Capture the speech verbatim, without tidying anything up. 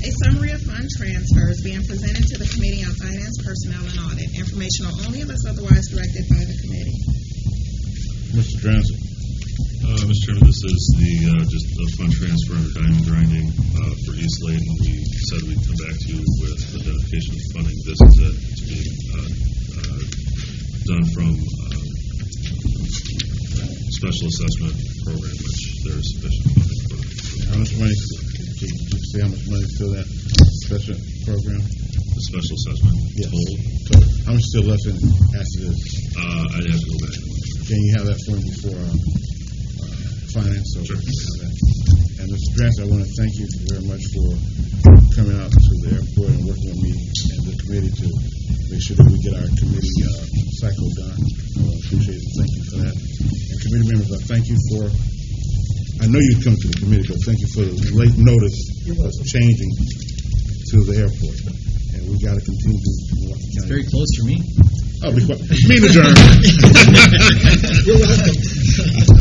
A summary of fund transfers being presented to the Committee on Finance, Personnel, and Audit. Informational only unless otherwise directed by the committee. Mister Johnson. Uh, Mister Chairman, this is the uh, just a fund transfer under diamond grinding uh, for East Layton. We said we'd come back to you with identification of funding. This is it to be uh, uh, done from uh, special assessment program, which there is sufficient funding for. How much money? Did you say how much money is still that special program? The special assessment. Yes. Total. So how much still left in after this? Uh, I'd have to go back. Can you have that for me before uh, uh, finance? So sure. That. And Mister Grant, I want to thank you very much for coming out to the airport and working with me and the committee to make sure that we get our committee uh, cycle done. I appreciate it. Thank you for that. And committee members, I thank you for. I know you'd come to the committee, but thank you for the late notice of changing to the airport. And we got to continue to walk the county. Very close for me. Oh, be quiet. Mean adjourned. You're welcome.